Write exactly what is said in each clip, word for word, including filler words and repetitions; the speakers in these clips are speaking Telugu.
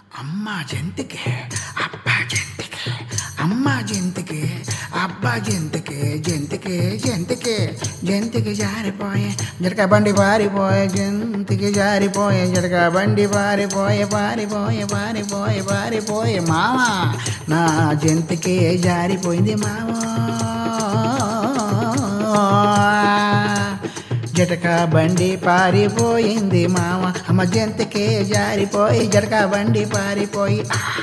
అమ్మ జంతికి అబ్బా జంతికి అమ్మ జంతికి అబ్బా జంతికి జంతికి జంతికి జంతికి జారిపోయే జడక బండి పారిపోయే జంతికి జారిపోయే జడక బండి పారిపోయే పారిపోయే పారిపోయే పారిపోయే మామ నా జంతికి జారిపోయింది మామ జటక బండి పారిపోయింది మామ అమ్మ జంతికి జారిపోయి జటక బండి పారిపోయి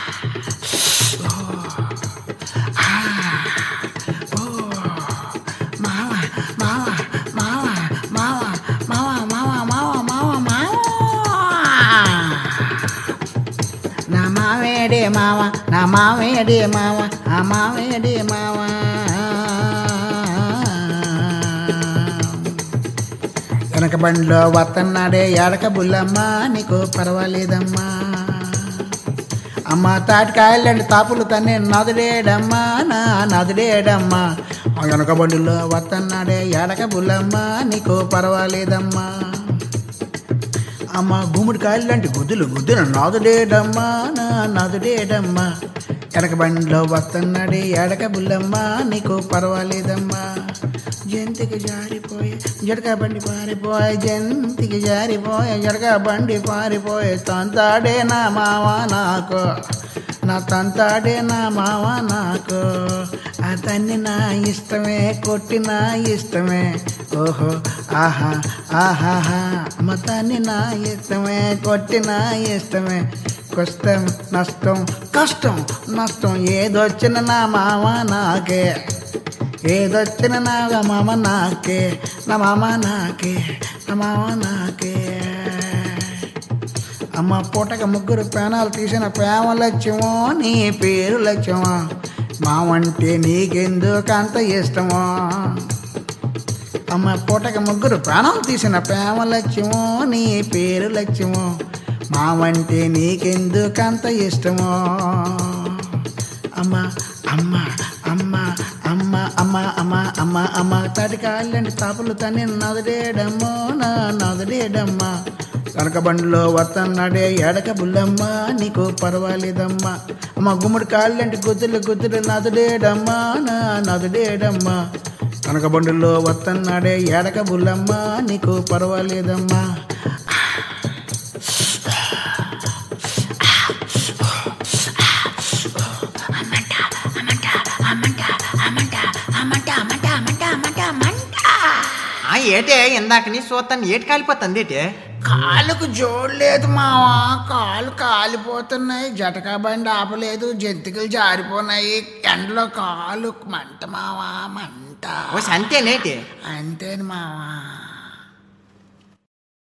మామ మామ మామ మామ మామ మామ మామ మామ మామ నా మావేడే మామ నా మావేడే మామ ఆ మావేడే మామ వెనక బండిలో వత్తన్నాడే ఎడక బుల్లమ్మ నీకు పర్వాలేదమ్మా అమ్మ తాటికాయలండి తాపులు తన్నే నదుడేడమ్మా నా నదుడేడమ్మా వెనక బండిలో వత్తన్నాడే ఎడక బుల్లమ్మ నీకు పర్వాలేదమ్మా అమ్మ గుమ్మడికాయలంటి గుద్దులు గుద్దులు నాదుడేడమ్మా నా నదుడేడమ్మా వెనక బండిలో వస్తున్నాడే ఎడక బుల్లమ్మ నీకు పర్వాలేదమ్మా జంతికి జారిపోయే జడక బండి పారిపోయే జంతికి జారిపోయే జడక బండి పారిపోయే తంతాడే నా మావ నాకు నా తంతాడే నా మావ నాకు అతన్ని నా ఇష్టమే కొట్టిన ఇష్టమే ఓహో ఆహా ఆహాహా మతాన్ని నా ఇష్టమే కొట్టిన ఇష్టమే కష్టం నష్టం కష్టం నష్టం ఏదొచ్చిన నా మామ నాకే ఏదొచ్చిన నా మామ నాకే నా మామ నాకే నా మామ నాకే అమ్మ పూటక ముగ్గురు పేనాలు తీసిన ప్రేమ లక్ష్యమో నీ పేరు లక్ష్యమో మావంటే నీకెందుకు అంత ఇష్టమో అమ్మ పూటక ముగ్గురు ప్రాణాలు తీసిన ప్రేమ లక్ష్యమో నీ పేరు లక్ష్యమో మావంటే నీకెందుకు అంత ఇష్టమో అమ్మ అమ్మ అమ్మ అమ్మ అమ్మ అమ్మ అమ్మ అమ్మ తాటికాయలంటి తాపులు తన్ని నదుడేడమ్మో నా నదుడేడమ్మా కనక బండిలో వత్తన్నాడే ఎడక బుల్లమ్మ నీకు పర్వాలేదమ్మా అమ్మ గుమ్మడి కాళ్ళంటి గుద్దులు గుద్దులు నదుడేడమ్మా నా నదుడేడమ్మా కనక బండిలో వత్తన్నాడే ఎడక బుల్లమ్మ నీకు పర్వాలేదమ్మా ఏటే ఇందాక నీ సూతాన్ని ఏటి కాలిపోతుంది ఏటే కాలుకు జోడలేదు మావా కాలు కాలిపోతున్నాయి జటకా బండి ఆపలేదు జంతికలు జారిపోయినాయి ఎండలో కాలు మంట మావా మంట అంతేనేటి అంతేని మావా.